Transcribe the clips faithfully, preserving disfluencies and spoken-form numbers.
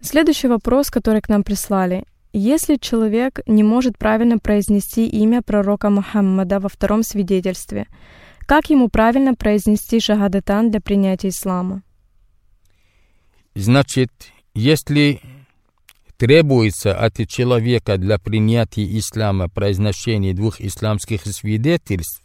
Следующий вопрос, который к нам прислали. Если человек не может правильно произнести имя пророка Мухаммада во втором свидетельстве, как ему правильно произнести шахадатан для принятия ислама? Значит, если требуется от человека для принятия ислама произношение двух исламских свидетельств,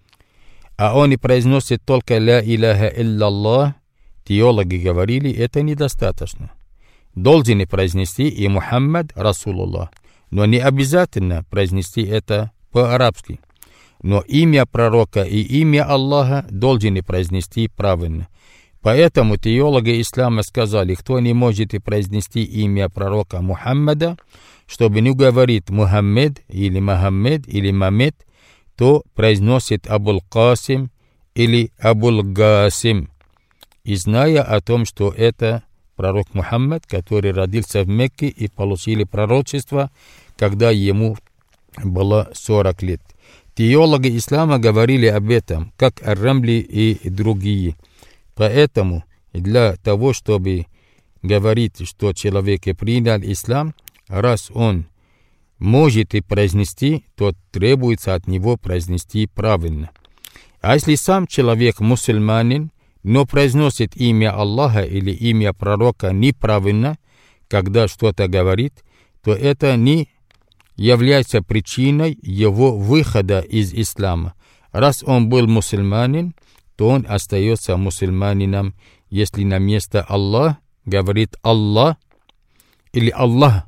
а он и произносит только «Ля иляха илляллах», теологи говорили, это недостаточно. Должен произнести и Мухаммад Расулуллах, но не обязательно произнести это по-арабски. Но имя пророка и имя Аллаха должны произнести правильно. Поэтому теологи ислама сказали, кто не может произнести имя пророка Мухаммада, чтобы не говорить Мухаммед или Мухаммед или Мамед, то произносит Абул Касим или Абул Гасим, и зная о том, что это пророк Мухаммад, который родился в Мекке и получили пророчество, когда ему было сорок лет. Теологи ислама говорили об этом, как Ар-Рамли и другие. Поэтому для того, чтобы говорить, что человек принял ислам, раз он может и произнести, то требуется от него произнести правильно. А если сам человек мусульманин, но произносит имя Аллаха или имя пророка неправильно, когда что-то говорит, то это не является причиной его выхода из ислама. Раз он был мусульманин, то он остается мусульманином, если на место Аллах говорит Аллах или Аллах.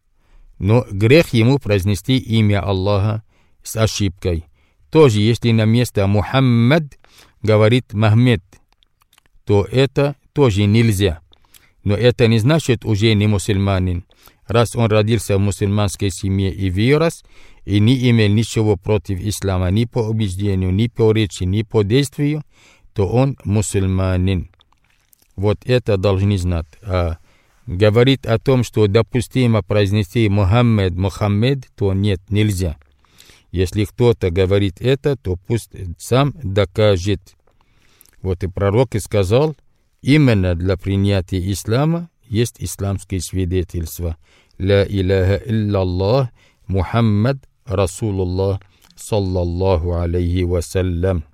Но грех ему произнести имя Аллаха с ошибкой. Тоже, если на место Мухаммад говорит Махмед, то это тоже нельзя. Но это не значит уже не мусульманин. Раз он родился в мусульманской семье и вырос, и не имел ничего против ислама ни по убеждению, ни по речи, ни по действию, то он мусульманин. Вот это должны знать. А говорит о том, что допустимо произнести Мухаммед, Мухаммед, то нет, нельзя. Если кто-то говорит это, то пусть сам докажет. Вот и пророк и сказал, именно для принятия ислама есть исламские свидетельства. Ля иляха илляллах, Мухаммад Расулуллах, саллаллаху алейхи вассалям.